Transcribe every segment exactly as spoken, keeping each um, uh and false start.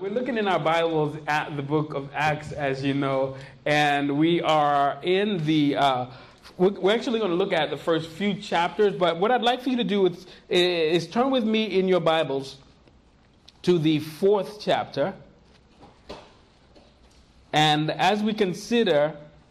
We're looking in our Bibles at the book of Acts, as you know, and we are in the, uh, we're actually going to look at the first few chapters, but what I'd like for you to do is, is turn with me in your Bibles to the fourth chapter. And as we consider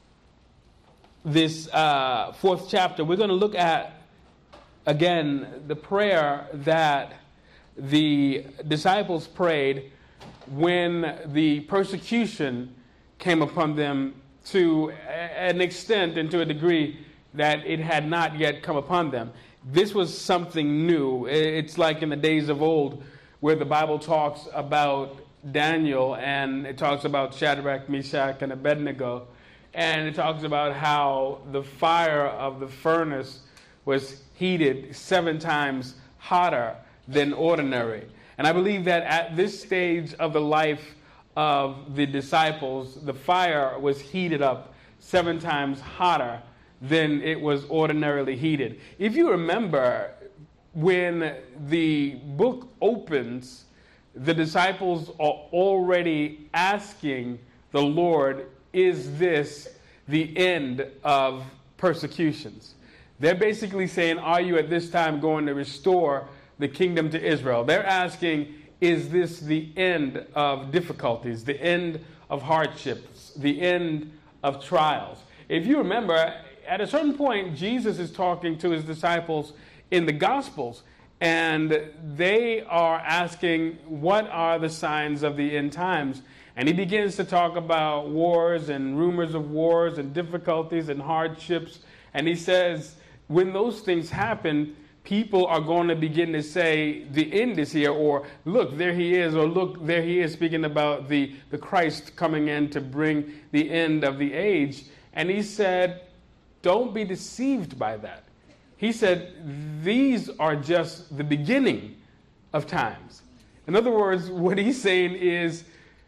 this uh, fourth chapter, we're going to look at, again, the prayer that the disciples prayed when the persecution came upon them to an extent and to a degree that it had not yet come upon them. This was something new. It's like in the days of old where the Bible talks about Daniel and it talks about Shadrach, Meshach, and Abednego. And it talks about how the fire of the furnace was heated seven times hotter than ordinary. And I believe that at this stage of the life of the disciples, the fire was heated up seven times hotter than it was ordinarily heated. If you remember, when the book opens, the disciples are already asking the Lord, is this the end of persecutions? They're basically saying, are you at this time going to restore the kingdom to Israel? They're asking, is this the end of difficulties, the end of hardships, the end of trials? If you remember, at a certain point, Jesus is talking to his disciples in the Gospels, and they are asking, what are the signs of the end times? And he begins to talk about wars and rumors of wars and difficulties and hardships. And he says, when those things happen, people are going to begin to say the end is here, or look, there he is, or look, there he is, speaking about the, the Christ coming in to bring the end of the age. And he said, don't be deceived by that. He said, these are just the beginning of times. In other words, what he's saying is,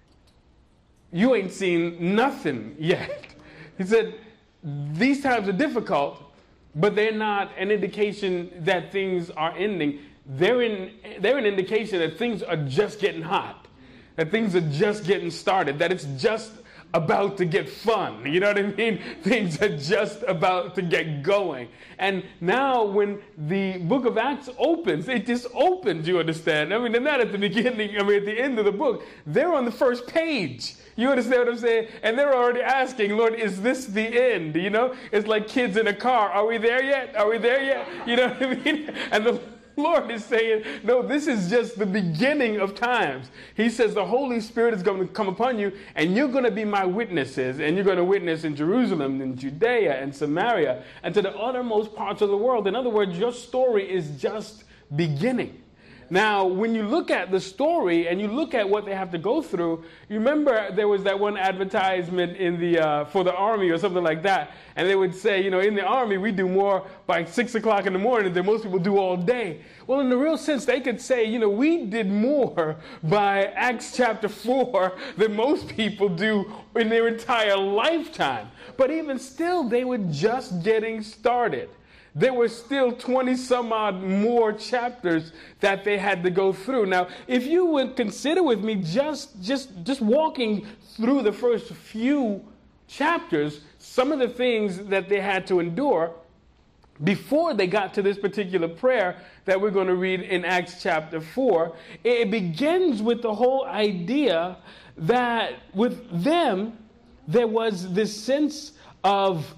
you ain't seen nothing yet. He said, these times are difficult, but they're not an indication that things are ending. They're, in, they're an indication that things are just getting hot, that things are just getting started, that it's just about to get fun. You know what I mean? Things are just about to get going. And now when the book of Acts opens, it just opens, you understand? I mean, they're not at the beginning, I mean, at the end of the book. They're on the first page. You understand what I'm saying? And they're already asking, Lord, is this the end? You know, it's like kids in a car. Are we there yet? Are we there yet? You know what I mean? And the Lord is saying, no, this is just the beginning of times. He says the Holy Spirit is going to come upon you, and you're going to be my witnesses, and you're going to witness in Jerusalem, and Judea, and Samaria, and to the uttermost parts of the world. In other words, your story is just beginning. Now, when you look at the story and you look at what they have to go through, you remember there was that one advertisement in the uh, for the army or something like that, and they would say, you know, in the army we do more by six o'clock in the morning than most people do all day. Well, in the real sense, they could say, you know, we did more by Acts chapter four than most people do in their entire lifetime. But even still, they were just getting started. There were still twenty some odd more chapters that they had to go through. Now, if you would consider with me just, just, just walking through the first few chapters, some of the things that they had to endure before they got to this particular prayer that we're going to read in Acts chapter four, it begins with the whole idea that with them, there was this sense of,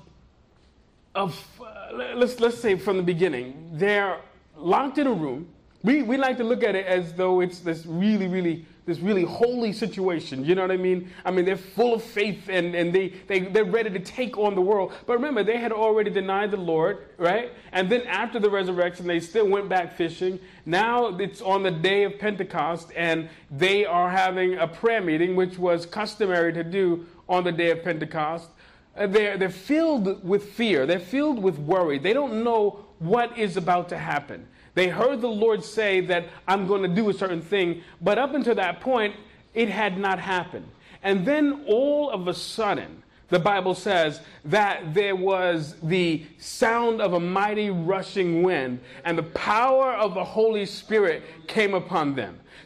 of uh, let's, let's say from the beginning, they're locked in a room. We, we like to look at it as though it's this really, really, this really holy situation. You know what I mean? I mean, they're full of faith and, and they, they, they're ready to take on the world. But remember, they had already denied the Lord, right? And then after the resurrection, they still went back fishing. Now it's on the day of Pentecost, and they are having a prayer meeting, which was customary to do on the day of Pentecost. Uh, they're, they're filled with fear. They're filled with worry. They don't know what is about to happen. They heard the Lord say that I'm going to do a certain thing, but up until that point, it had not happened. And then all of a sudden, the Bible says that there was the sound of a mighty rushing wind, and the power of the Holy Spirit came upon them.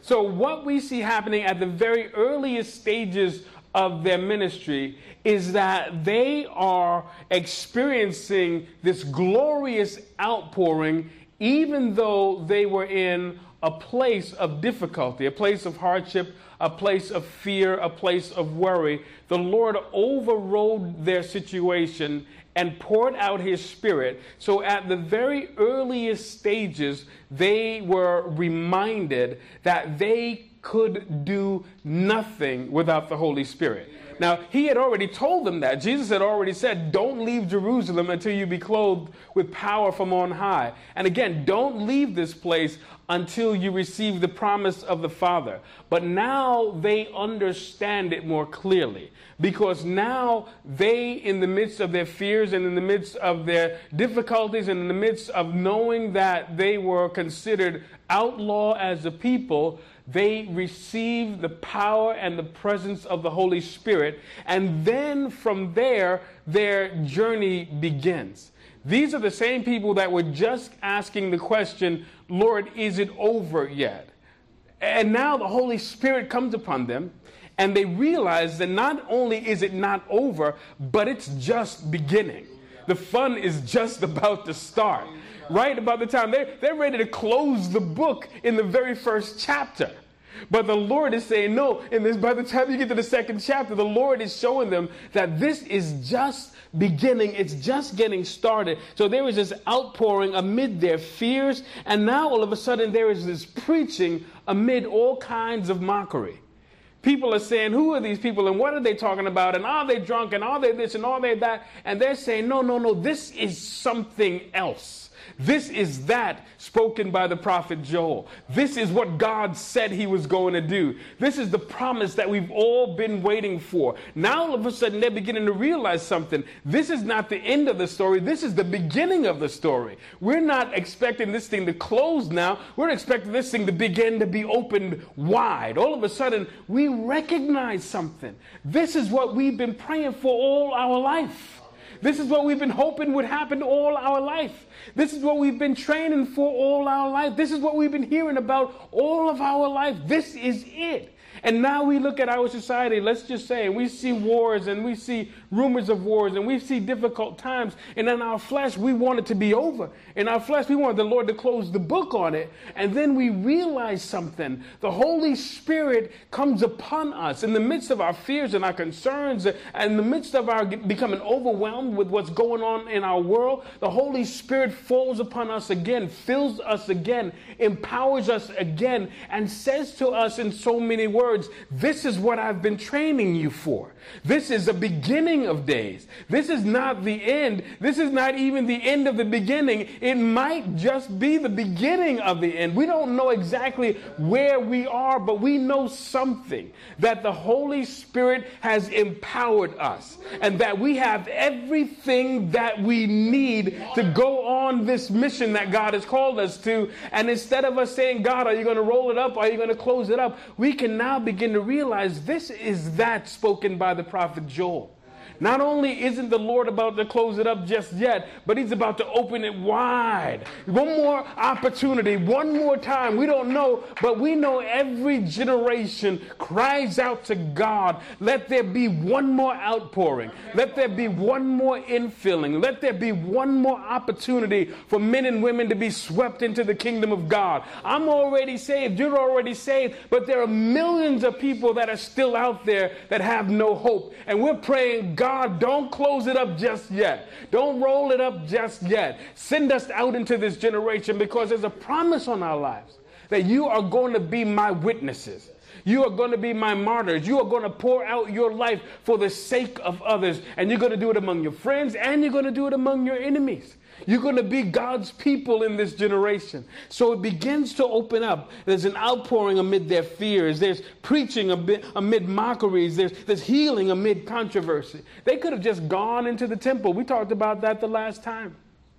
So what we see happening at the very earliest stages of their ministry is that they are experiencing this glorious outpouring, even though they were in a place of difficulty, a place of hardship, a place of fear, a place of worry. The Lord overrode their situation and poured out his Spirit. So at the very earliest stages, they were reminded that they could do nothing without the Holy Spirit. Now, he had already told them that. Jesus had already said, don't leave Jerusalem until you be clothed with power from on high. And again, don't leave this place until you receive the promise of the Father. But now they understand it more clearly, because now they, in the midst of their fears and in the midst of their difficulties and in the midst of knowing that they were considered outlaw as a people, they receive the power and the presence of the Holy Spirit. And then from there, their journey begins. These are the same people that were just asking the question, Lord, is it over yet? And now the Holy Spirit comes upon them, and they realize that not only is it not over, but it's just beginning. The fun is just about to start. Right about the time they're, they're ready to close the book in the very first chapter. But the Lord is saying, no, in this, by the time you get to the second chapter, the Lord is showing them that this is just beginning. It's just getting started. So there is this outpouring amid their fears. And now all of a sudden there is this preaching amid all kinds of mockery. People are saying, who are these people and what are they talking about? And are they drunk? And are they this and are they that? And they're saying, no, no, no, this is something else. This is that spoken by the prophet Joel. This is what God said he was going to do. This is the promise that we've all been waiting for. Now all of a sudden they're beginning to realize something. This is not the end of the story. This is the beginning of the story. We're not expecting this thing to close now. We're expecting this thing to begin to be opened wide. All of a sudden we recognize something. This is what we've been praying for all our life. This is what we've been hoping would happen all our life. This is what we've been training for all our life. This is what we've been hearing about all of our life. This is it. And now we look at our society, let's just say, and we see wars and we see rumors of wars and we see difficult times. And in our flesh, we want it to be over. In our flesh, we want the Lord to close the book on it. And then we realize something. The Holy Spirit comes upon us in the midst of our fears and our concerns, and in the midst of our becoming overwhelmed with what's going on in our world. The Holy Spirit falls upon us again, fills us again, empowers us again, and says to us in so many words, this is what I've been training you for. This is the beginning of days. This is not the end. This is not even the end of the beginning. It might just be the beginning of the end. We don't know exactly where we are, but we know something, that the Holy Spirit has empowered us and that we have everything that we need to go on this mission that God has called us to. And instead of us saying, God, are you going to roll it up? Are you going to close it up? We can now begin to realize this is that spoken by the prophet Joel. Not only isn't the Lord about to close it up just yet, but he's about to open it wide. One more opportunity, one more time. We don't know, but we know every generation cries out to God, let there be one more outpouring. Let there be one more infilling. Let there be one more opportunity for men and women to be swept into the kingdom of God. I'm already saved. You're already saved. But there are millions of people that are still out there that have no hope. And we're praying, God, God, don't close it up just yet. Don't roll it up just yet. Send us out into this generation, because there's a promise on our lives that you are going to be my witnesses. You are going to be my martyrs. You are going to pour out your life for the sake of others. And you're going to do it among your friends, and you're going to do it among your enemies. You're going to be God's people in this generation. So it begins to open up. There's an outpouring amid their fears. There's preaching amid, amid mockeries. There's, there's healing amid controversy. They could have just gone into the temple. We talked about that the last time.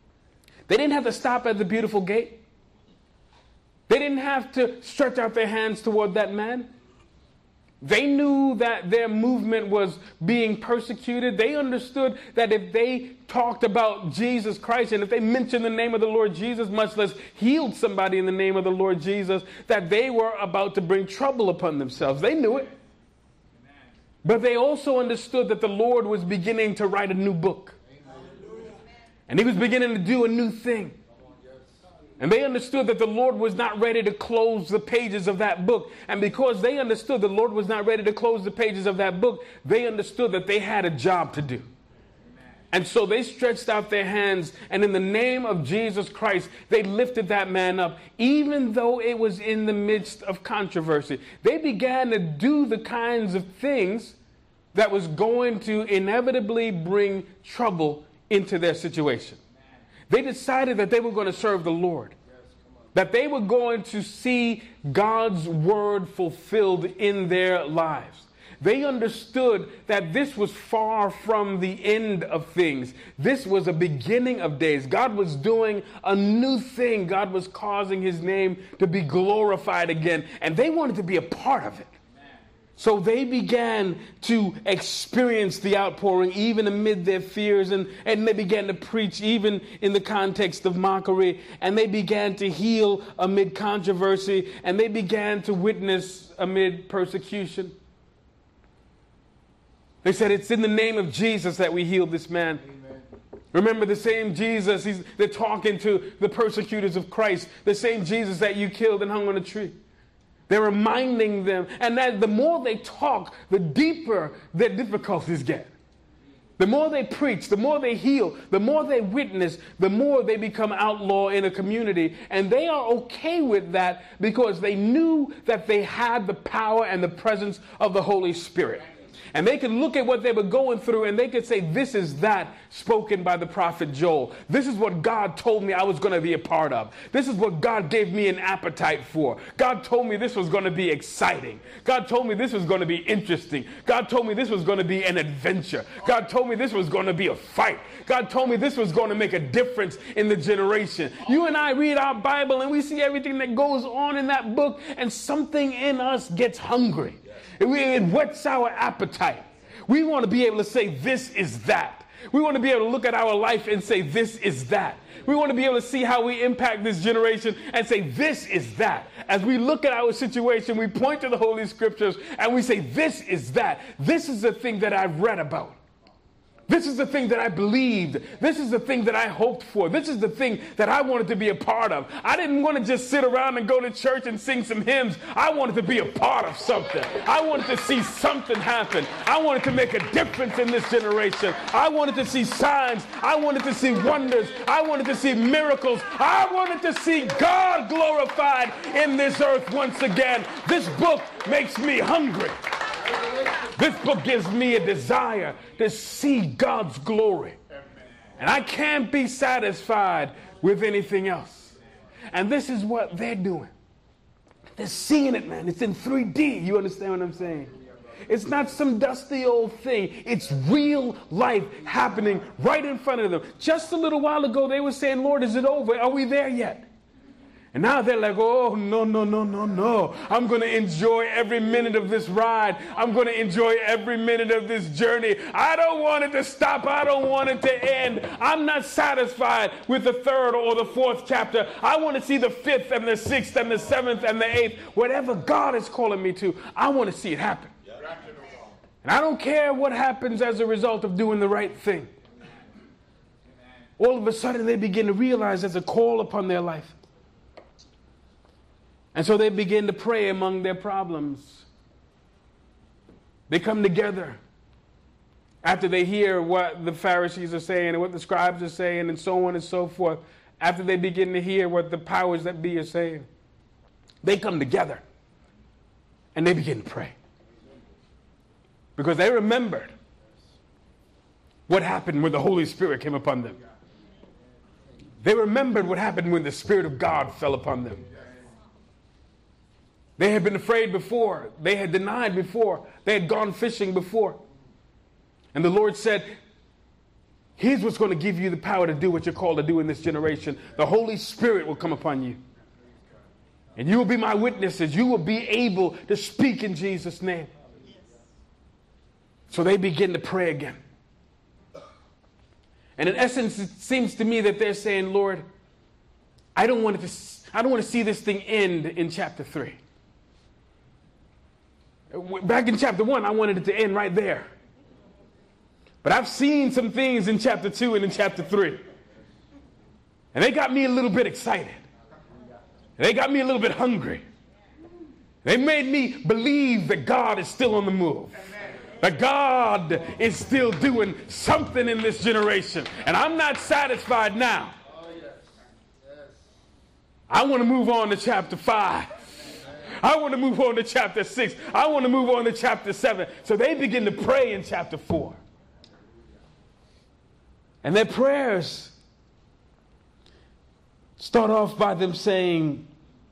They didn't have to stop at the beautiful gate. They didn't have to stretch out their hands toward that man. They knew that their movement was being persecuted. They understood that if they talked about Jesus Christ and if they mentioned the name of the Lord Jesus, much less healed somebody in the name of the Lord Jesus, that they were about to bring trouble upon themselves. They knew it. But they also understood that the Lord was beginning to write a new book. And he was beginning to do a new thing. And they understood that the Lord was not ready to close the pages of that book. And because they understood the Lord was not ready to close the pages of that book, they understood that they had a job to do. And so they stretched out their hands, and in the name of Jesus Christ, they lifted that man up, even though it was in the midst of controversy. They began to do the kinds of things that was going to inevitably bring trouble into their situation. They decided that they were going to serve the Lord, that they were going to see God's word fulfilled in their lives. They understood that this was far from the end of things. This was a beginning of days. God was doing a new thing. God was causing his name to be glorified again, and they wanted to be a part of it. So they began to experience the outpouring even amid their fears, and, and they began to preach even in the context of mockery, and they began to heal amid controversy, and they began to witness amid persecution. They said, it's in the name of Jesus that we healed this man. Amen. Remember, the same Jesus, he's, they're talking to the persecutors of Christ, the same Jesus that you killed and hung on a tree. They're reminding them, and that the more they talk, the deeper their difficulties get. The more they preach, the more they heal, the more they witness, the more they become outlaw in a community. And they are okay with that because they knew that they had the power and the presence of the Holy Spirit. And they could look at what they were going through and they could say, this is that spoken by the prophet Joel. This is what God told me I was going to be a part of. This is what God gave me an appetite for. God told me this was going to be exciting. God told me this was going to be interesting. God told me this was going to be an adventure. God told me this was going to be a fight. God told me this was going to make a difference in the generation. You and I read our Bible and we see everything that goes on in that book, and something in us gets hungry. It whets our appetite. We want to be able to say, this is that. We want to be able to look at our life and say, this is that. We want to be able to see how we impact this generation and say, this is that. As we look at our situation, we point to the Holy Scriptures and we say, this is that. This is the thing that I've read about. This is the thing that I believed. This is the thing that I hoped for. This is the thing that I wanted to be a part of. I didn't want to just sit around and go to church and sing some hymns. I wanted to be a part of something. I wanted to see something happen. I wanted to make a difference in this generation. I wanted to see signs. I wanted to see wonders. I wanted to see miracles. I wanted to see God glorified in this earth once again. This book makes me hungry. This book gives me a desire to see God's glory. And I can't be satisfied with anything else. And this is what they're doing. They're seeing it, man. It's in three D. You understand what I'm saying? It's not some dusty old thing. It's real life happening right in front of them. Just a little while ago, they were saying, Lord, is it over? Are we there yet? And now they're like, oh, no, no, no, no, no. I'm going to enjoy every minute of this ride. I'm going to enjoy every minute of this journey. I don't want it to stop. I don't want it to end. I'm not satisfied with the third or the fourth chapter. I want to see the fifth and the sixth and the seventh and the eighth. Whatever God is calling me to, I want to see it happen. And I don't care what happens as a result of doing the right thing. All of a sudden, they begin to realize there's a call upon their life. And so they begin to pray among their problems. They come together after they hear what the Pharisees are saying and what the scribes are saying and so on and so forth. After they begin to hear what the powers that be are saying, they come together and they begin to pray. Because they remembered what happened when the Holy Spirit came upon them. They remembered what happened when the Spirit of God fell upon them. They had been afraid before. They had denied before. They had gone fishing before. And the Lord said, here's what's going to give you the power to do what you're called to do in this generation. The Holy Spirit will come upon you. And you will be my witnesses. You will be able to speak in Jesus' name. So they begin to pray again. And in essence, it seems to me that they're saying, Lord, I don't want it to, I don't want to see this thing end in chapter three. Back in chapter one, I wanted it to end right there. But I've seen some things in chapter two and in chapter three. And they got me a little bit excited. They got me a little bit hungry. They made me believe that God is still on the move. That God is still doing something in this generation. And I'm not satisfied now. I want to move on to chapter five. I want to move on to chapter six. I want to move on to chapter seven. So they begin to pray in chapter four. And their prayers start off by them saying,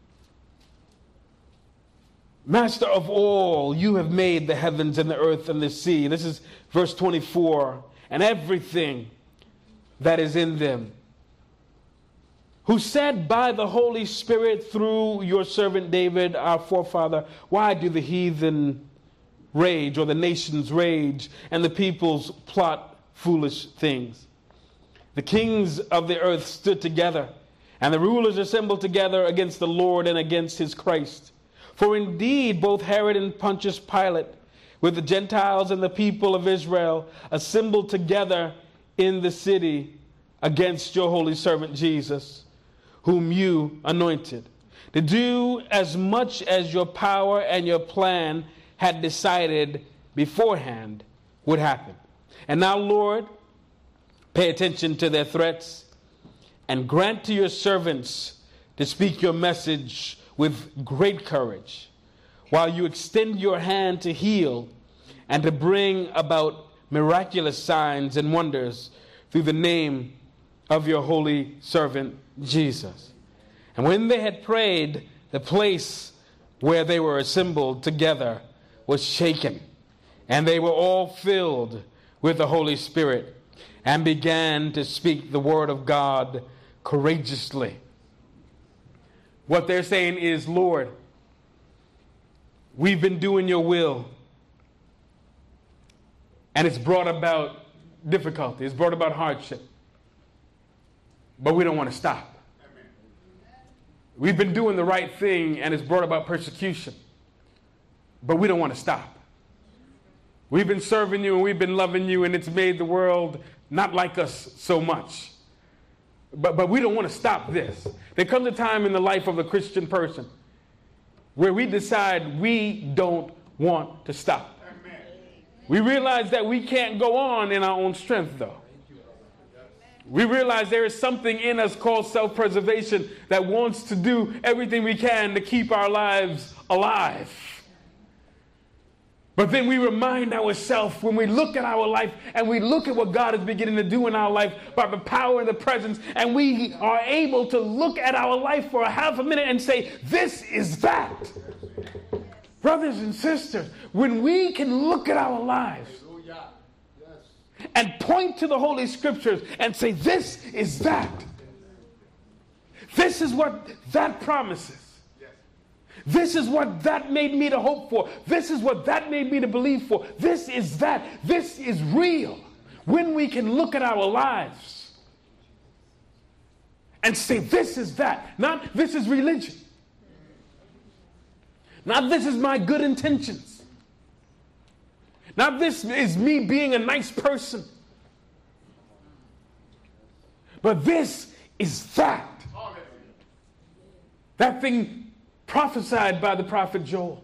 Master of all, you have made the heavens and the earth and the sea. This is verse twenty-four. And everything that is in them. Who said by the Holy Spirit through your servant David, our forefather, why do the heathen rage, or the nations rage, and the peoples plot foolish things? The kings of the earth stood together, and the rulers assembled together against the Lord and against his Christ. For indeed, both Herod and Pontius Pilate, with the Gentiles and the people of Israel, assembled together in the city against your holy servant Jesus, whom you anointed, to do as much as your power and your plan had decided beforehand would happen. And now, Lord, pay attention to their threats and grant to your servants to speak your message with great courage, while you extend your hand to heal and to bring about miraculous signs and wonders through the name of your holy servant Jesus. And when they had prayed, the place where they were assembled together was shaken, and they were all filled with the Holy Spirit and began to speak the word of God courageously. What they're saying is, Lord, we've been doing your will, and it's brought about difficulty. It's brought about hardship. But we don't want to stop. Amen. We've been doing the right thing, and it's brought about persecution. But we don't want to stop. We've been serving you, and we've been loving you, and it's made the world not like us so much. But, but we don't want to stop this. There comes a time in the life of a Christian person where we decide we don't want to stop. Amen. We realize that we can't go on in our own strength, though. We realize there is something in us called self-preservation that wants to do everything we can to keep our lives alive. But then we remind ourselves when we look at our life and we look at what God is beginning to do in our life by the power and the presence, and we are able to look at our life for a half a minute and say, this is that. Brothers and sisters, when we can look at our lives and point to the Holy Scriptures and say, this is that. This is what that promises. This is what that made me to hope for. This is what that made me to believe for. This is that. This is real. When we can look at our lives and say, this is that. Not this is religion. Not this is my good intentions. Not this is me being a nice person. But this is that. That thing prophesied by the prophet Joel.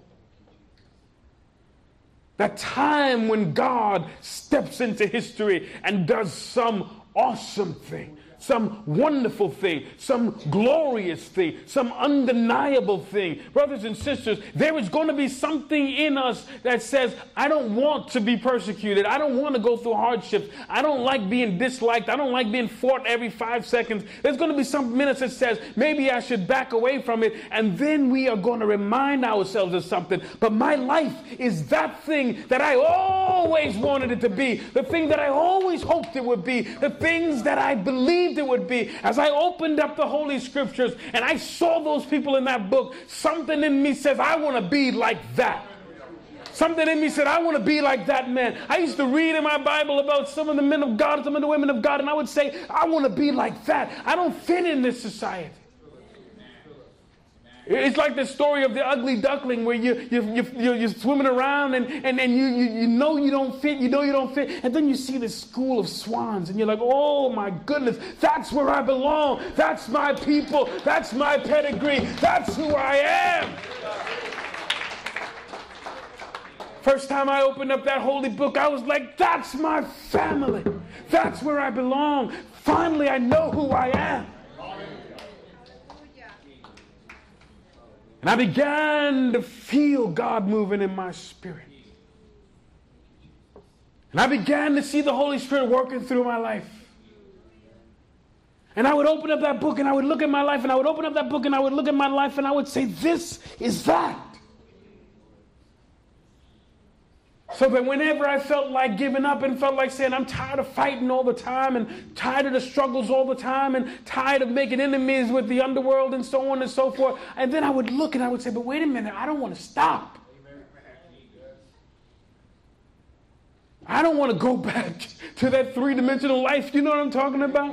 That time when God steps into history and does some awesome thing, some wonderful thing, some glorious thing, some undeniable thing. Brothers and sisters, there is going to be something in us that says, I don't want to be persecuted. I don't want to go through hardships. I don't like being disliked. I don't like being fought every five seconds. There's going to be some minutes that says, maybe I should back away from it. And then we are going to remind ourselves of something. But my life is that thing that I always wanted it to be, the thing that I always hoped it would be, the things that I believed it would be. As I opened up the Holy Scriptures and I saw those people in that book, something in me says, I want to be like that. Something in me said, I want to be like that man. I used to read in my Bible about some of the men of God, some of the women of God, and I would say, I want to be like that. I don't fit in this society. It's like the story of the ugly duckling where you, you, you, you're, you're swimming around and, and, and you, you, you know you don't fit, you know you don't fit. And then you see this school of swans and you're like, oh my goodness, that's where I belong. That's my people. That's my pedigree. That's who I am. First time I opened up that holy book, I was like, that's my family. That's where I belong. Finally, I know who I am. And I began to feel God moving in my spirit. And I began to see the Holy Spirit working through my life. And I would open up that book and I would look at my life and I would open up that book and I would look at my life and I would say, this is that. So that whenever I felt like giving up and felt like saying, I'm tired of fighting all the time and tired of the struggles all the time and tired of making enemies with the underworld and so on and so forth. And then I would look and I would say, but wait a minute, I don't want to stop. I don't want to go back to that three-dimensional life. You know what I'm talking about?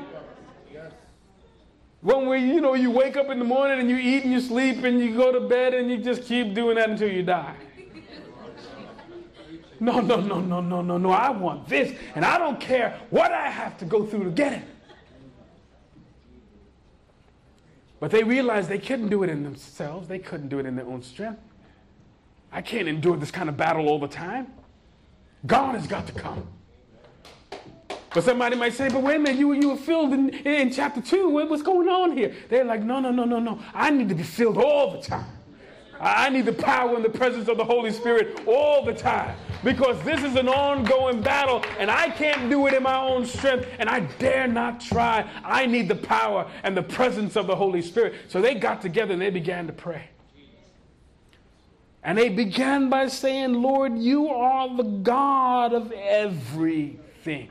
One where, you know, you wake up in the morning and you eat and you sleep and you go to bed and you just keep doing that until you die. No, no, no, no, no, no, no. I want this, and I don't care what I have to go through to get it. But they realized they couldn't do it in themselves. They couldn't do it in their own strength. I can't endure this kind of battle all the time. God has got to come. But somebody might say, but wait a minute, you, you were filled in, in chapter two. What's going on here? They're like, no, no, no, no, no. I need to be filled all the time. I need the power and the presence of the Holy Spirit all the time, because this is an ongoing battle and I can't do it in my own strength and I dare not try. I need the power and the presence of the Holy Spirit. So they got together and they began to pray. And they began by saying, Lord, you are the God of everything.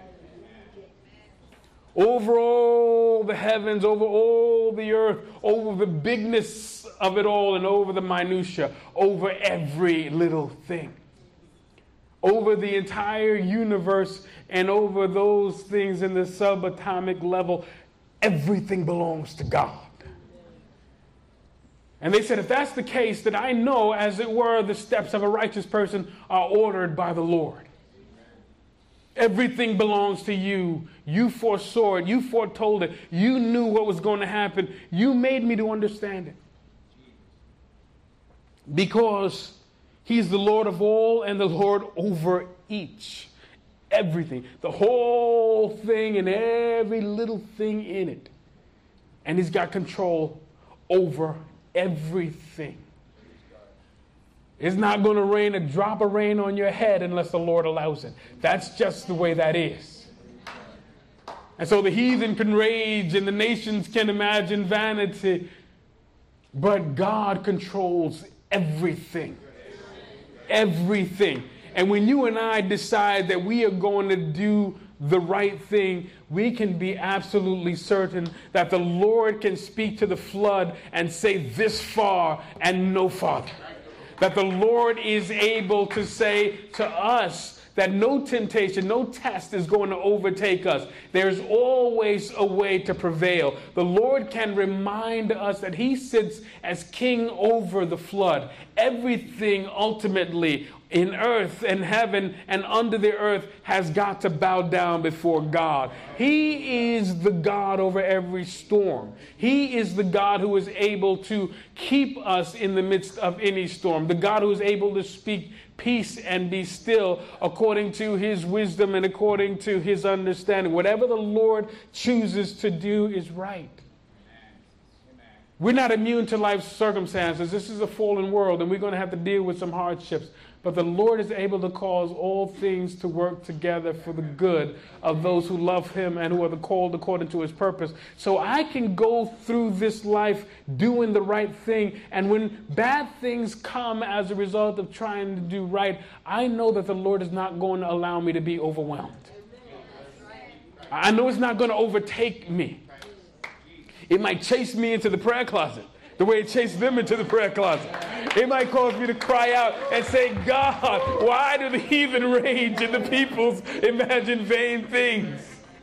Over all the heavens, over all the earth, over the bigness of it all, and over the minutia, over every little thing, over the entire universe, and over those things in the subatomic level, everything belongs to God. And they said, if that's the case, then I know, as it were, the steps of a righteous person are ordered by the Lord. Everything belongs to you. You foresaw it. You foretold it. You knew what was going to happen. You made me to understand it. Because he's the Lord of all and the Lord over each. Everything. The whole thing and every little thing in it. And he's got control over everything. It's not going to rain a drop of rain on your head unless the Lord allows it. That's just the way that is. And so the heathen can rage and the nations can imagine vanity. But God controls everything. Everything. And when you and I decide that we are going to do the right thing, we can be absolutely certain that the Lord can speak to the flood and say this far and no farther. That the Lord is able to say to us that no temptation, no test is going to overtake us. There's always a way to prevail. The Lord can remind us that he sits as king over the flood. Everything ultimately in earth and heaven and under the earth has got to bow down before God. He is the God over every storm. He is the God who is able to keep us in the midst of any storm. The God who is able to speak peace and be still according to his wisdom and according to his understanding. Whatever the Lord chooses to do is right. We're not immune to life's circumstances. This is a fallen world and we're going to have to deal with some hardships. But the Lord is able to cause all things to work together for the good of those who love him and who are called according to his purpose. So I can go through this life doing the right thing. And when bad things come as a result of trying to do right, I know that the Lord is not going to allow me to be overwhelmed. I know it's not going to overtake me. It might chase me into the prayer closet the way it chased them into the prayer closet. It might cause me to cry out and say, God, why do the heathen rage and the peoples imagine vain things?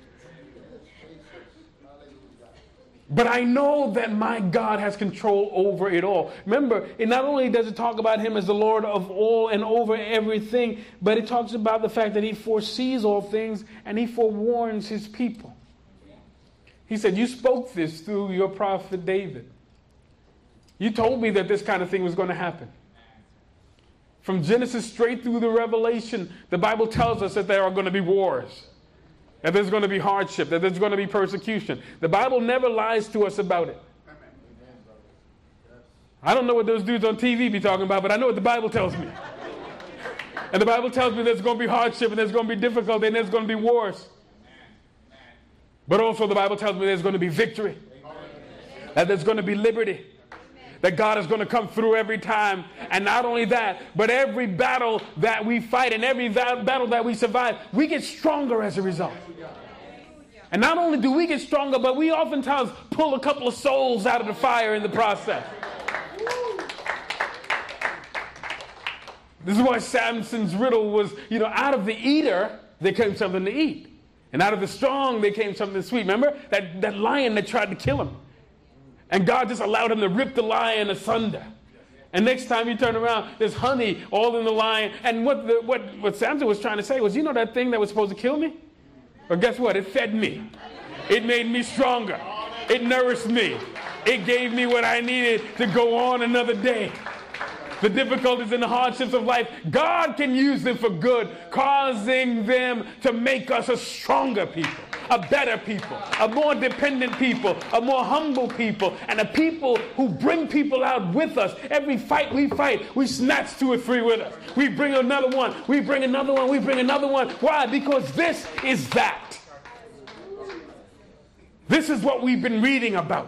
But I know that my God has control over it all. Remember, it not only does it talk about him as the Lord of all and over everything, but it talks about the fact that he foresees all things and he forewarns his people. He said, you spoke this through your prophet David. You told me that this kind of thing was going to happen. From Genesis straight through the Revelation, the Bible tells us that there are going to be wars, that there's going to be hardship, that there's going to be persecution. The Bible never lies to us about it. I don't know what those dudes on T V be talking about, but I know what the Bible tells me. And the Bible tells me there's going to be hardship and there's going to be difficulty and there's going to be wars. But also the Bible tells me there's going to be victory, that there's going to be liberty, that God is going to come through every time. And not only that, but every battle that we fight and every va- battle that we survive, we get stronger as a result. And not only do we get stronger, but we oftentimes pull a couple of souls out of the fire in the process. This is why Samson's riddle was, you know, out of the eater, there came something to eat. And out of the strong, there came something sweet. Remember that, that lion that tried to kill him? And God just allowed him to rip the lion asunder. And next time you turn around, there's honey all in the lion. And what, the, what, what Samson was trying to say was, you know that thing that was supposed to kill me? Well, guess what? It fed me. It made me stronger. It nourished me. It gave me what I needed to go on another day. The difficulties and the hardships of life, God can use them for good, causing them to make us a stronger people, a better people, a more dependent people, a more humble people, and a people who bring people out with us. Every fight we fight, we snatch two or three with us. We bring another one, we bring another one, we bring another one. Why? Because this is that. This is what we've been reading about.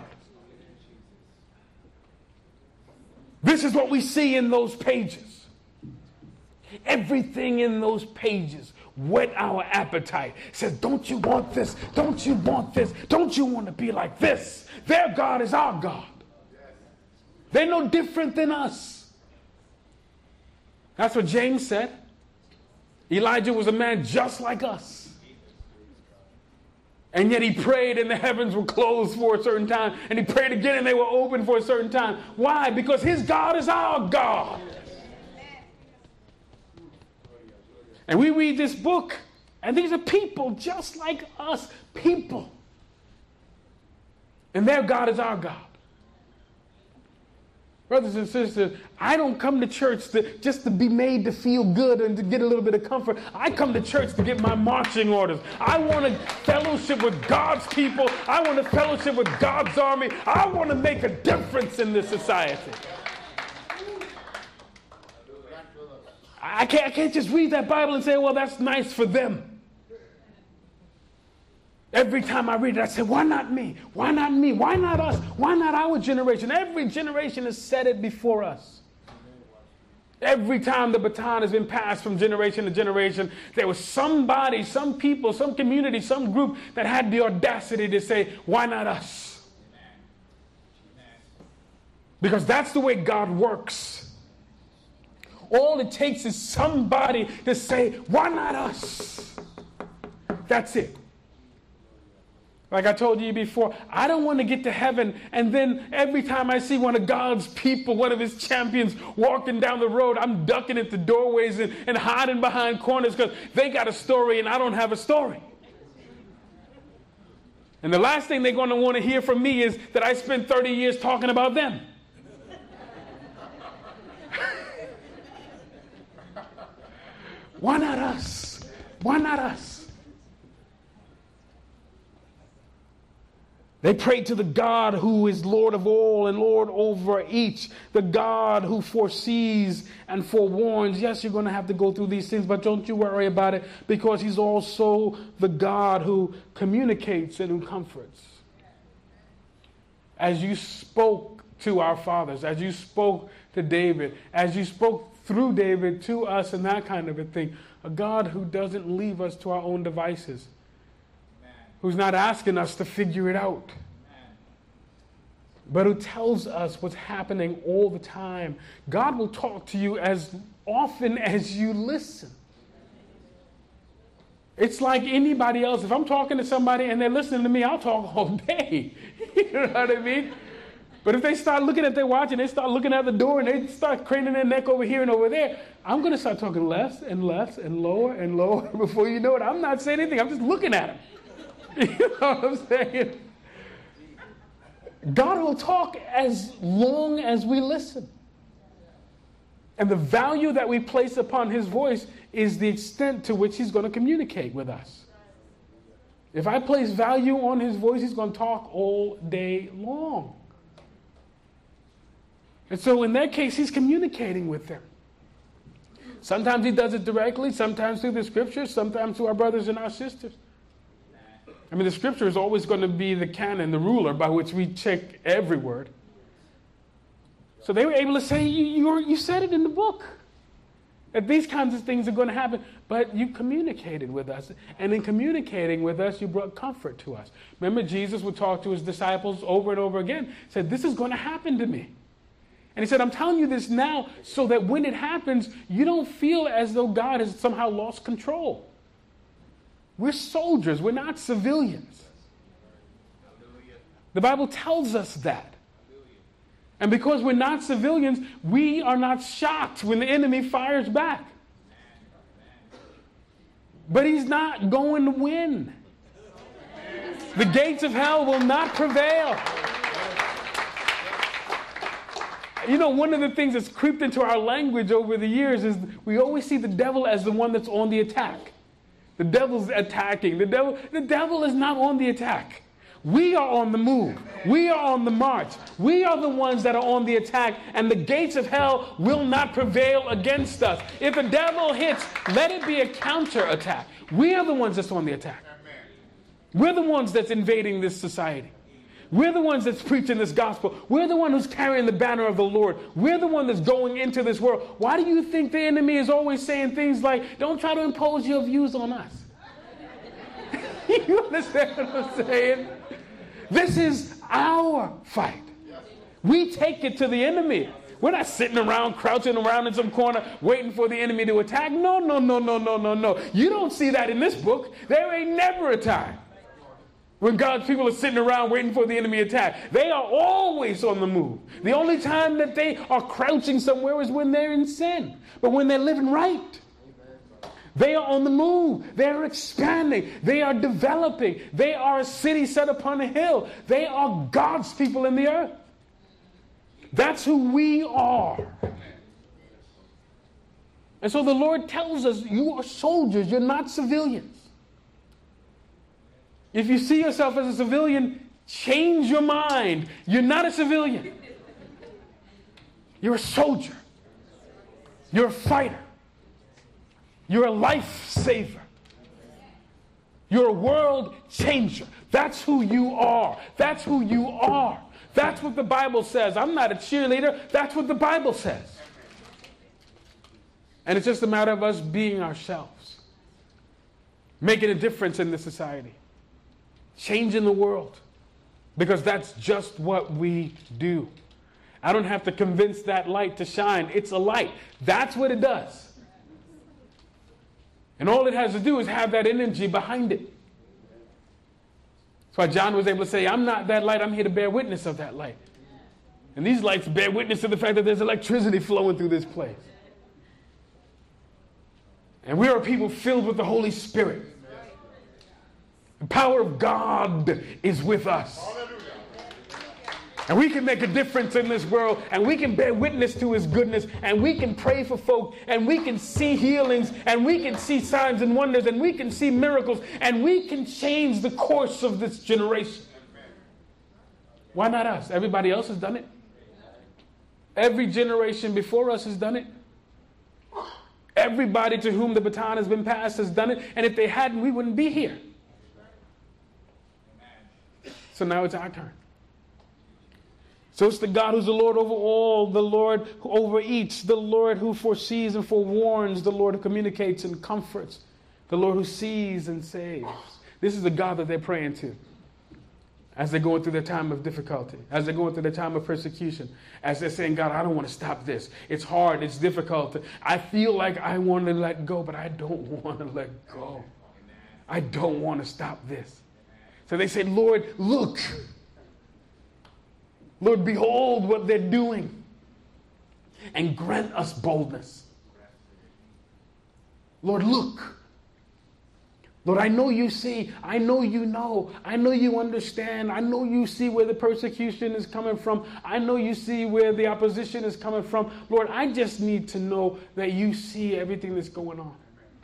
This is what we see in those pages. Everything in those pages whet our appetite. Says, don't you want this? Don't you want this? Don't you want to be like this? Their God is our God. They're no different than us. That's what James said. Elijah was a man just like us. And yet he prayed and the heavens were closed for a certain time. And he prayed again and they were open for a certain time. Why? Because his God is our God. And we read this book, and these are people just like us. People. And their God is our God. Brothers and sisters, I don't come to church to, just to be made to feel good and to get a little bit of comfort. I come to church to get my marching orders. I want to fellowship with God's people. I want to fellowship with God's army. I want to make a difference in this society. I can't, I can't just read that Bible and say, well, that's nice for them. Every time I read it, I say, why not me? Why not me? Why not us? Why not our generation? Every generation has said it before us. Every time the baton has been passed from generation to generation, there was somebody, some people, some community, some group that had the audacity to say, why not us? Because that's the way God works. All it takes is somebody to say, why not us? That's it. Like I told you before, I don't want to get to heaven and then every time I see one of God's people, one of his champions walking down the road, I'm ducking at the doorways and, and hiding behind corners because they got a story and I don't have a story. And the last thing they're going to want to hear from me is that I spent thirty years talking about them. Why not us? Why not us? They prayed to the God who is Lord of all and Lord over each. The God who foresees and forewarns. Yes, you're going to have to go through these things, but don't you worry about it because he's also the God who communicates and who comforts. As you spoke to our fathers, as you spoke to David, as you spoke through David to us and that kind of a thing, a God who doesn't leave us to our own devices. Who's not asking us to figure it out. but who tells us what's happening all the time. God will talk to you as often as you listen. It's like anybody else. If I'm talking to somebody and they're listening to me, I'll talk all day. You know what I mean? But if they start looking at their watch and they start looking at the door and they start craning their neck over here and over there, I'm going to start talking less and less and lower and lower. Before you know it, I'm not saying anything. I'm just looking at them. You know what I'm saying? God will talk as long as we listen. And the value that we place upon his voice is the extent to which he's going to communicate with us. If I place value on his voice, he's going to talk all day long. And so in that case, he's communicating with them. Sometimes he does it directly, sometimes through the scriptures, sometimes through our brothers and our sisters. I mean, the scripture is always going to be the canon, the ruler by which we check every word. So they were able to say, you, you, you said it in the book, that these kinds of things are going to happen. But you communicated with us. And in communicating with us, you brought comfort to us. Remember, Jesus would talk to his disciples over and over again. Said, this is going to happen to me. And he said, I'm telling you this now so that when it happens, you don't feel as though God has somehow lost control. We're soldiers. We're not civilians. The Bible tells us that. And because we're not civilians, we are not shocked when the enemy fires back. But he's not going to win. The gates of hell will not prevail. You know, one of the things that's creeped into our language over the years is we always see the devil as the one that's on the attack. The devil's attacking. The devil, the devil is not on the attack. We are on the move. We are on the march. We are the ones that are on the attack, and the gates of hell will not prevail against us. If the devil hits, let it be a counterattack. We are the ones that's on the attack. We're the ones that's invading this society. We're the ones that's preaching this gospel. We're the one who's carrying the banner of the Lord. We're the one that's going into this world. Why do you think the enemy is always saying things like, don't try to impose your views on us? You understand what I'm saying? This is our fight. We take it to the enemy. We're not sitting around, crouching around in some corner, waiting for the enemy to attack. No, no, no, no, no, no, no. You don't see that in this book. There ain't never a time when God's people are sitting around waiting for the enemy attack. They are always on the move. The only time that they are crouching somewhere is when they're in sin. But when they're living right, they are on the move. They are expanding. They are developing. They are a city set upon a hill. They are God's people in the earth. That's who we are. And so the Lord tells us, you are soldiers. You're not civilians. If you see yourself as a civilian, change your mind. You're not a civilian. You're a soldier. You're a fighter. You're a life saver. You're a world changer. That's who you are. That's who you are. That's what the Bible says. I'm not a cheerleader. That's what the Bible says. And it's just a matter of us being ourselves, making a difference in this society, changing the world, because that's just what we do. I don't have to convince that light to shine. It's a light. That's what it does. And all it has to do is have that energy behind it. That's why John was able to say, I'm not that light, I'm here to bear witness of that light. And these lights bear witness to the fact that there's electricity flowing through this place. And we are people filled with the Holy Spirit. The power of God is with us. And we can make a difference in this world, and we can bear witness to his goodness, and we can pray for folk, and we can see healings, and we can see signs and wonders, and we can see miracles, and we can change the course of this generation. Why not us? Everybody else has done it. Every generation before us has done it. Everybody to whom the baton has been passed has done it, and if they hadn't, we wouldn't be here. So now it's our turn. So it's the God who's the Lord over all, the Lord over each, the Lord who foresees and forewarns, the Lord who communicates and comforts, the Lord who sees and saves. This is the God that they're praying to. as they're going through their time of difficulty, as they're going through their time of persecution, as they're saying, God, I don't want to stop this. It's hard. It's difficult. I feel like I want to let go, but I don't want to let go. I don't want to stop this. So they say, Lord, look. Lord, behold what they're doing. And grant us boldness. Lord, look. Lord, I know you see. I know you know. I know you understand. I know you see where the persecution is coming from. I know you see where the opposition is coming from. Lord, I just need to know that you see everything that's going on.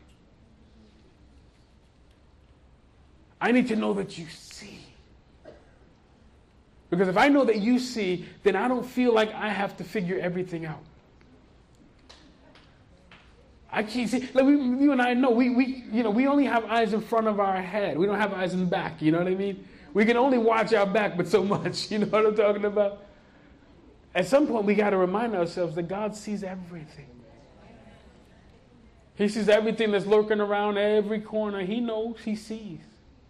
I need to know that you see. Because if I know that you see, then I don't feel like I have to figure everything out. I can't see. Like we, you and I know we, we, you know, we only have eyes in front of our head. We don't have eyes in the back. You know what I mean? We can only watch our back, but so much. You know what I'm talking about? At some point, we got to remind ourselves that God sees everything. He sees everything that's lurking around every corner. He knows. He sees,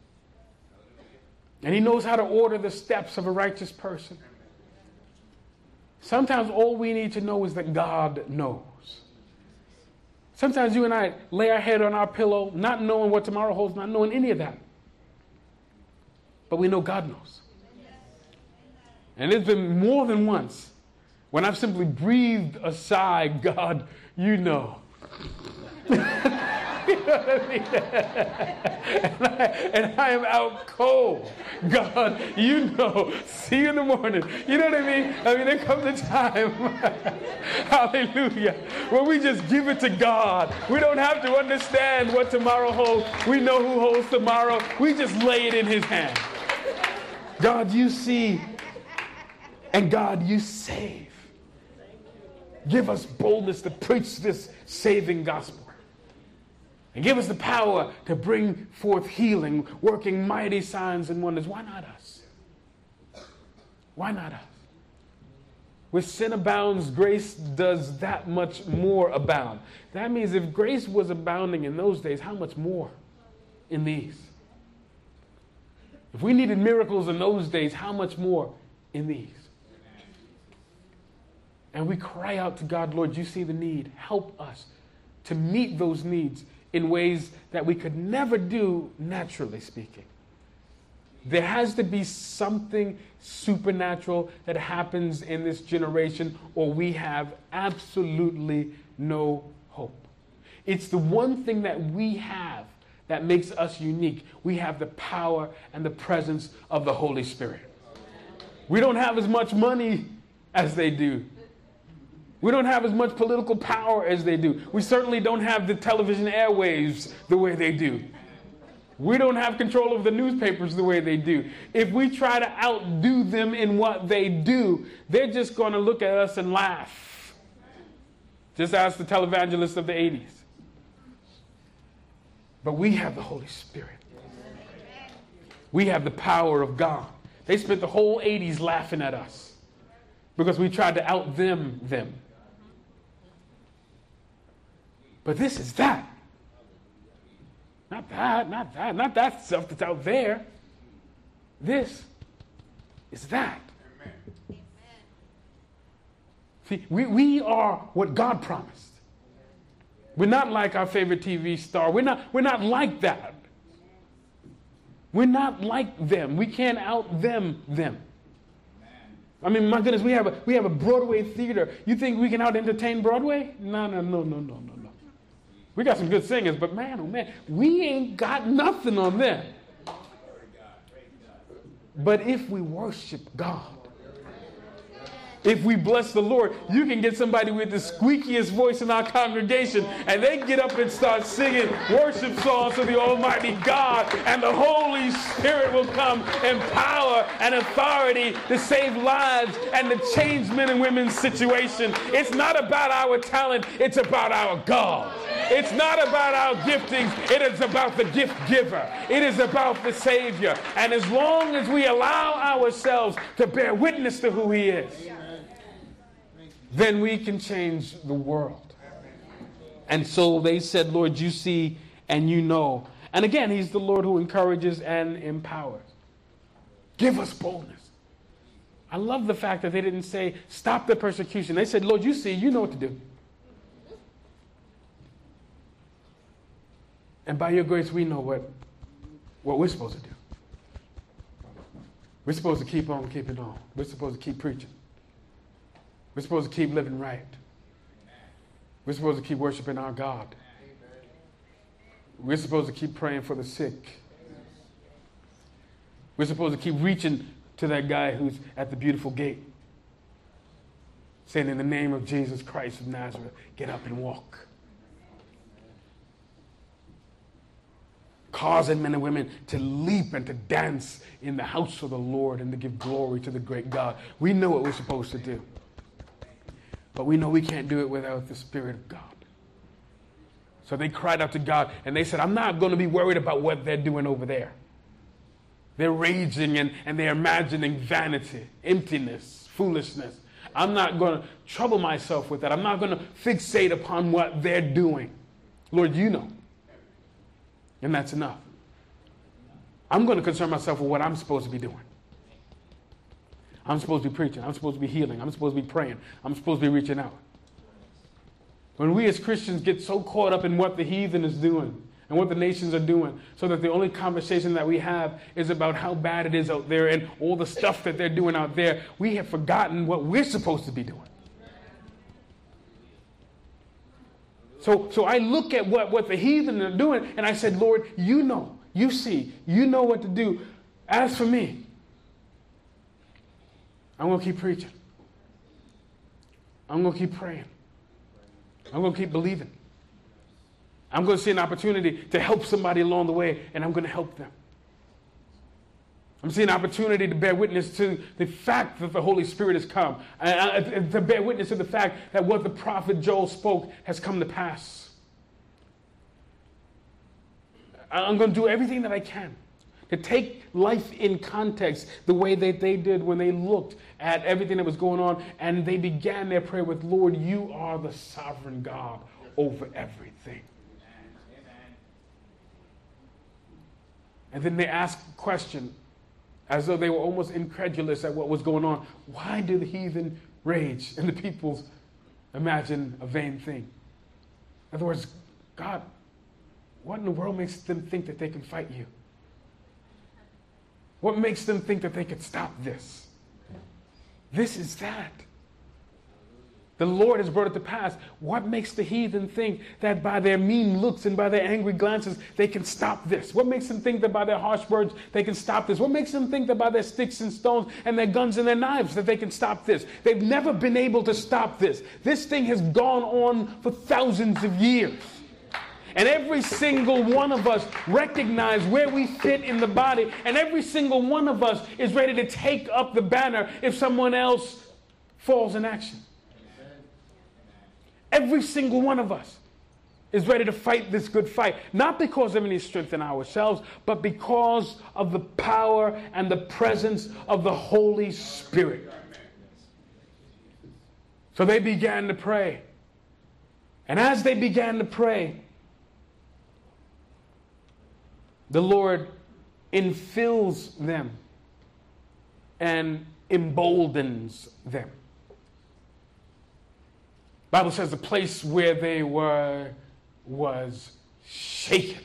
and He knows how to order the steps of a righteous person. Sometimes all we need to know is that God knows. Sometimes you and I lay our head on our pillow, not knowing what tomorrow holds, not knowing any of that. But we know God knows. And it's been more than once when I've simply breathed a sigh, God, you know. You know what I mean? and, I, and I am out cold. God, you know. See you in the morning. You know what I mean? I mean, there comes a time, hallelujah, where we just give it to God. We don't have to understand what tomorrow holds. We know who holds tomorrow. We just lay it in His hand. God, you see. And God, you save. Give us boldness to preach this saving gospel. And give us the power to bring forth healing, working mighty signs and wonders. Why not us? Why not us? Where sin abounds, grace does that much more abound. That means if grace was abounding in those days, how much more in these? If we needed miracles in those days, how much more in these? And we cry out to God, Lord, you see the need. Help us to meet those needs in ways that we could never do naturally speaking. There has to be something supernatural that happens in this generation, or we have absolutely no hope. It's the one thing that we have that makes us unique. We have the power and the presence of the Holy Spirit. We don't have as much money as they do. We don't have as much political power as they do. We certainly don't have the television airwaves the way they do. We don't have control of the newspapers the way they do. If we try to outdo them in what they do, they're just going to look at us and laugh. Just ask the televangelists of the eighties. But we have the Holy Spirit. We have the power of God. They spent the whole eighties laughing at us because we tried to out them them. But this is that. Not that, not that, not that stuff that's out there. This is that. Amen. See, we, we are what God promised. We're not like our favorite T V star. We're not, we're not like that. We're not like them. We can't out them them. I mean, my goodness, we have a we have a Broadway theater. You think we can out entertain Broadway? No, no, no, no, no, no, no. We got some good singers, but man, oh man, we ain't got nothing on them. But if we worship God, if we bless the Lord, you can get somebody with the squeakiest voice in our congregation, and they get up and start singing worship songs to the Almighty God, and the Holy Spirit will come in power and authority to save lives and to change men and women's situation. It's not about our talent, it's about our God. It's not about our giftings. It is about the gift giver. It is about the Savior. And as long as we allow ourselves to bear witness to who He is, then we can change the world. And so they said, Lord, you see and you know. And again, He's the Lord who encourages and empowers. Give us boldness. I love the fact that they didn't say, stop the persecution. They said, Lord, you see, you know what to do. And by your grace, we know what, what we're supposed to do. We're supposed to keep on keeping on. We're supposed to keep preaching. We're supposed to keep living right. We're supposed to keep worshiping our God. We're supposed to keep praying for the sick. We're supposed to keep reaching to that guy who's at the beautiful gate, saying, in the name of Jesus Christ of Nazareth, get up and walk. Causing men and women to leap and to dance in the house of the Lord and to give glory to the great God. We know what we're supposed to do. But we know we can't do it without the Spirit of God. So they cried out to God and they said, I'm not going to be worried about what they're doing over there. They're raging and, and they're imagining vanity, emptiness, foolishness. I'm not going to trouble myself with that. I'm not going to fixate upon what they're doing. Lord, you know. And that's enough. I'm going to concern myself with what I'm supposed to be doing. I'm supposed to be preaching. I'm supposed to be healing. I'm supposed to be praying. I'm supposed to be reaching out. When we as Christians get so caught up in what the heathen is doing and what the nations are doing, so that the only conversation that we have is about how bad it is out there and all the stuff that they're doing out there, we have forgotten what we're supposed to be doing. So, so I look at what, what the heathen are doing, and I said, Lord, you know, you see, you know what to do. As for me, I'm going to keep preaching. I'm going to keep praying. I'm going to keep believing. I'm going to see an opportunity to help somebody along the way, and I'm going to help them. I'm seeing an opportunity to bear witness to the fact that the Holy Spirit has come. And to bear witness to the fact that what the prophet Joel spoke has come to pass. I'm going to do everything that I can to take life in context the way that they did when they looked at everything that was going on and they began their prayer with, Lord, you are the sovereign God over everything. And then they asked a question as though they were almost incredulous at what was going on. Why do the heathen rage and the peoples imagine a vain thing? In other words, God, what in the world makes them think that they can fight you? What makes them think that they can stop this? This is that. The Lord has brought it to pass. What makes the heathen think that by their mean looks and by their angry glances, they can stop this? What makes them think that by their harsh words, they can stop this? What makes them think that by their sticks and stones and their guns and their knives, that they can stop this? They've never been able to stop this. This thing has gone on for thousands of years. And every single one of us recognize where we fit in the body. And every single one of us is ready to take up the banner if someone else falls in action. Every single one of us is ready to fight this good fight, not because of any strength in ourselves, but because of the power and the presence of the Holy Spirit. So they began to pray. And as they began to pray, the Lord infills them and emboldens them. The Bible says the place where they were was shaken.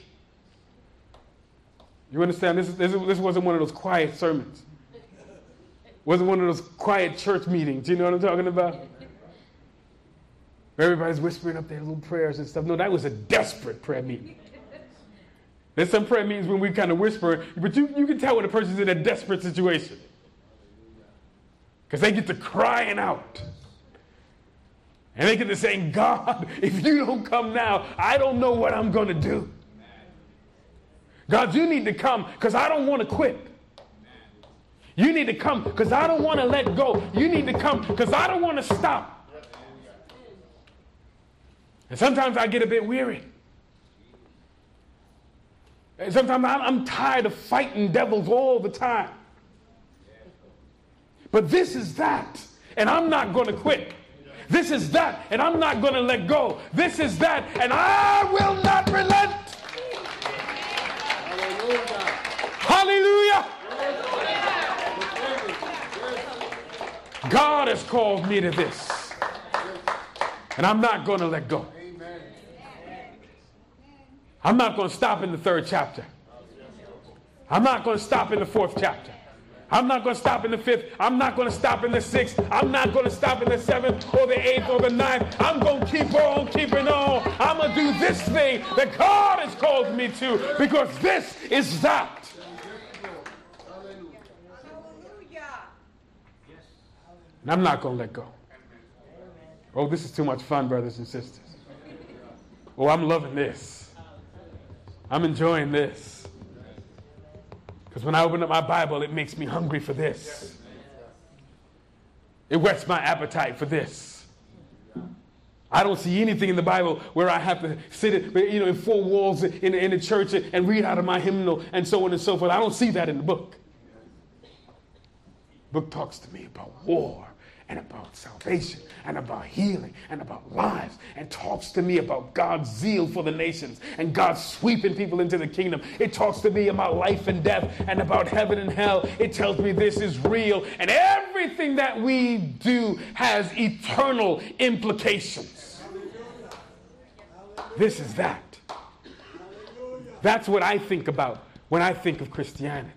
You understand? This, this, this wasn't one of those quiet sermons. It wasn't one of those quiet church meetings. You know what I'm talking about? Where everybody's whispering up their little prayers and stuff. No, that was a desperate prayer meeting. There's some prayer meetings when we kind of whisper, but you, you can tell when a person's in a desperate situation. Because they get to crying out. And they get to saying, God, if you don't come now, I don't know what I'm going to do. God, you need to come because I don't want to quit. You need to come because I don't want to let go. You need to come because I don't want to stop. And sometimes I get a bit weary. And sometimes I'm tired of fighting devils all the time. But this is that, and I'm not going to quit. This is that, and I'm not going to let go. This is that, and I will not relent. Hallelujah. has called me to this. And I'm not going to let go. I'm not going to stop in the third chapter. I'm not going to stop in the fourth chapter. I'm not going to stop in the fifth. I'm not going to stop in the sixth. I'm not going to stop in the seventh or the eighth or the ninth. I'm going to keep on keeping on. I'm going to do this thing that God has called me to, because this is that. And I'm not going to let go. Oh, this is too much fun, brothers and sisters. Oh, I'm loving this. I'm enjoying this. Because when I open up my Bible, it makes me hungry for this. It whets my appetite for this. I don't see anything in the Bible where I have to sit, you know, in four walls in, in the church and read out of my hymnal and so on and so forth. I don't see that in the book. The book talks to me about war and about salvation and about healing and about lives, and talks to me about God's zeal for the nations and God sweeping people into the kingdom. It talks to me about life and death and about heaven and hell. It tells me this is real, and everything that we do has eternal implications. This is that. That's what I think about when I think of Christianity.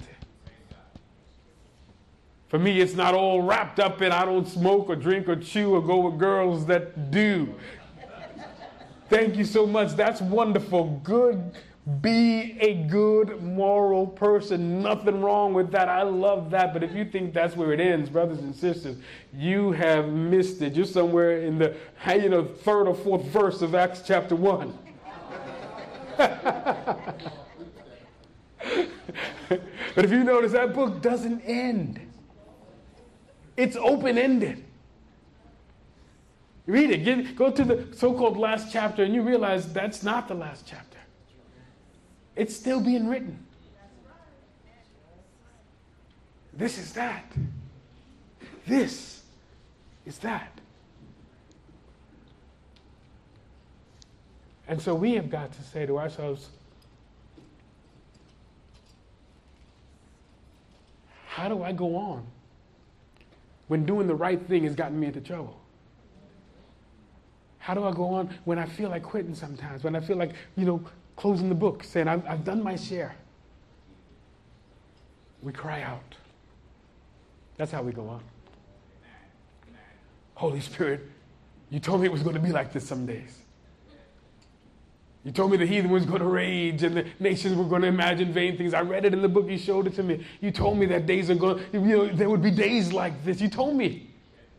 For me, it's not all wrapped up in I don't smoke or drink or chew or go with girls that do. Thank you so much. That's wonderful. Good. Be a good moral person. Nothing wrong with that. I love that. But if you think that's where it ends, brothers and sisters, you have missed it. You're somewhere in the, you know, third or fourth verse of Acts chapter one. But if you notice, that book doesn't end. It's open-ended. Read it. Get, go to the so-called last chapter, and you realize that's not the last chapter. It's still being written. This is that. This is that. And so we have got to say to ourselves, how do I go on when doing the right thing has gotten me into trouble? How do I go on when I feel like quitting sometimes, when I feel like, you know, closing the book, saying, I've, I've done my share? We cry out. That's how we go on. Holy Spirit, you told me it was going to be like this some days. You told me the heathen was going to rage and the nations were going to imagine vain things. I read it in the book. You showed it to me. You told me that days are going, you know, there would be days like this. You told me.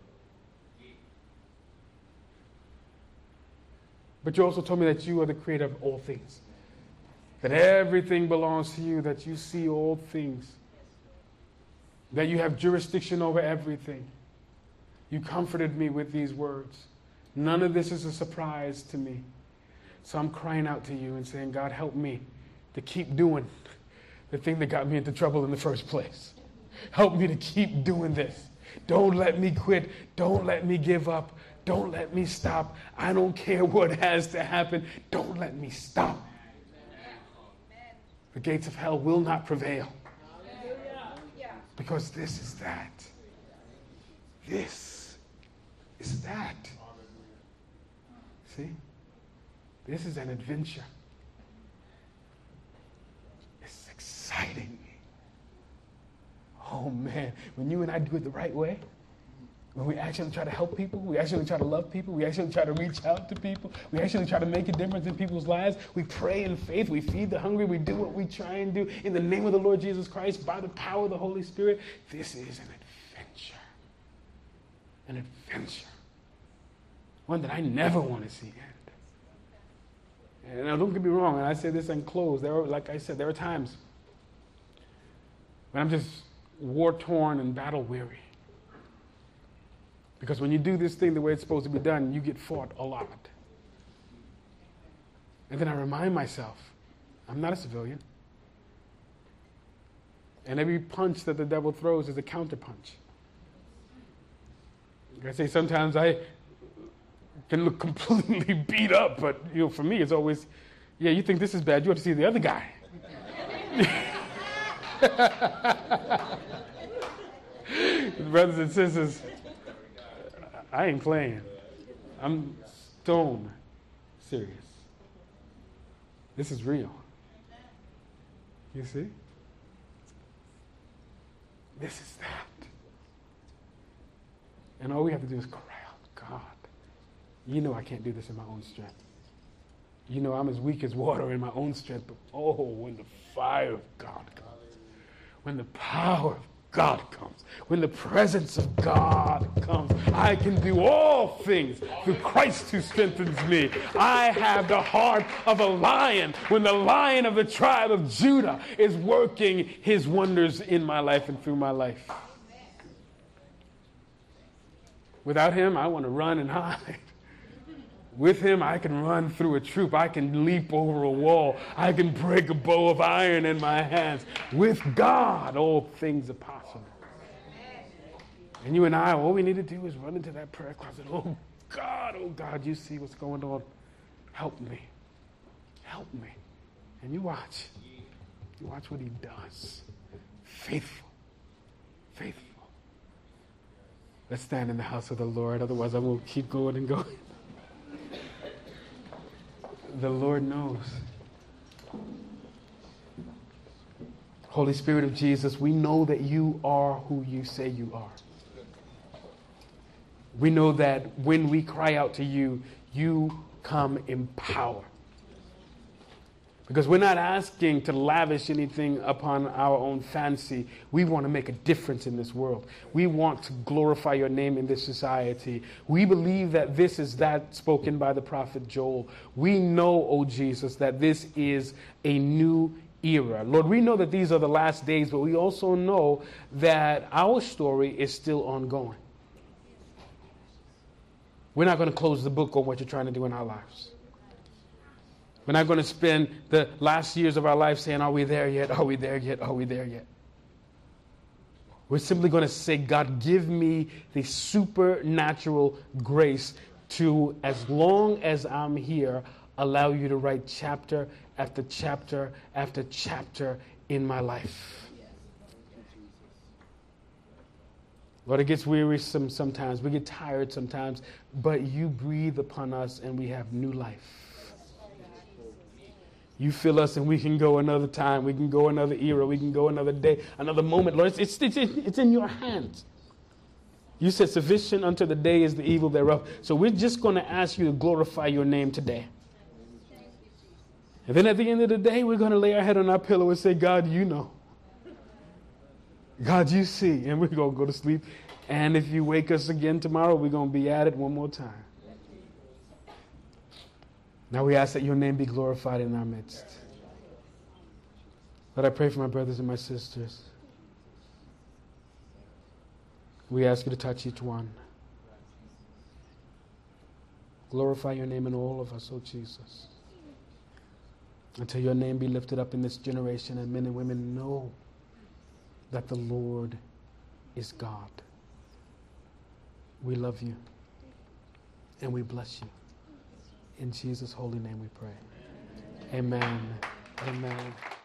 But you also told me that you are the creator of all things. That everything belongs to you, that you see all things. That you have jurisdiction over everything. You comforted me with these words. None of this is a surprise to me. So I'm crying out to you and saying, God, help me to keep doing the thing that got me into trouble in the first place. Help me to keep doing this. Don't let me quit. Don't let me give up. Don't let me stop. I don't care what has to happen. Don't let me stop. The gates of hell will not prevail. Because this is that. This is that. See? This is an adventure. It's exciting. Oh man, when you and I do it the right way, when we actually try to help people, we actually try to love people, we actually try to reach out to people, we actually try to make a difference in people's lives, we pray in faith, we feed the hungry, we do what we try and do in the name of the Lord Jesus Christ by the power of the Holy Spirit. This is an adventure. An adventure. One that I never want to see end. And now don't get me wrong, and I say this and close. There are, like I said, there are times when I'm just war-torn and battle-weary. Because when you do this thing the way it's supposed to be done, you get fought a lot. And then I remind myself, I'm not a civilian. And every punch that the devil throws is a counterpunch. Like I say, sometimes I can look completely beat up, but you know, for me, it's always, yeah, you think this is bad, you have to see the other guy. Brothers and sisters, I ain't playing. I'm stone serious. This is real. You see? This is that. And all we have to do is cry out, God, you know I can't do this in my own strength. You know I'm as weak as water in my own strength, but oh, when the fire of God comes, when the power of God comes, when the presence of God comes, I can do all things through Christ who strengthens me. I have the heart of a lion when the Lion of the tribe of Judah is working his wonders in my life and through my life. Without him, I want to run and hide. With him, I can run through a troop. I can leap over a wall. I can break a bow of iron in my hands. With God, all things are possible. And you and I, all we need to do is run into that prayer closet. Oh, God, oh, God, you see what's going on. Help me. Help me. And you watch. You watch what he does. Faithful. Faithful. Let's stand in the house of the Lord. Otherwise, I will keep going and going. The Lord knows. Holy Spirit of Jesus, we know that you are who you say you are. We know that when we cry out to you, you come in power. Because we're not asking to lavish anything upon our own fancy. We want to make a difference in this world. We want to glorify your name in this society. We believe that this is that spoken by the prophet Joel. We know, oh Jesus, that this is a new era. Lord, we know that these are the last days, but we also know that our story is still ongoing. We're not going to close the book on what you're trying to do in our lives. We're not going to spend the last years of our life saying, are we there yet? Are we there yet? Are we there yet? We're simply going to say, God, give me the supernatural grace to, as long as I'm here, allow you to write chapter after chapter after chapter in my life. Lord, it gets wearisome sometimes. We get tired sometimes. But you breathe upon us and we have new life. You fill us and we can go another time. We can go another era. We can go another day, another moment. Lord, it's, it's, it's, it's in your hands. You said sufficient unto the day is the evil thereof. So we're just going to ask you to glorify your name today. And then at the end of the day, we're going to lay our head on our pillow and say, God, you know. God, you see. And we're going to go to sleep. And if you wake us again tomorrow, we're going to be at it one more time. Now we ask that your name be glorified in our midst. Lord, I pray for my brothers and my sisters. We ask you to touch each one. Glorify your name in all of us, oh Jesus. Until your name be lifted up in this generation and men and women know that the Lord is God. We love you and we bless you. In Jesus' holy name we pray. Amen. Amen.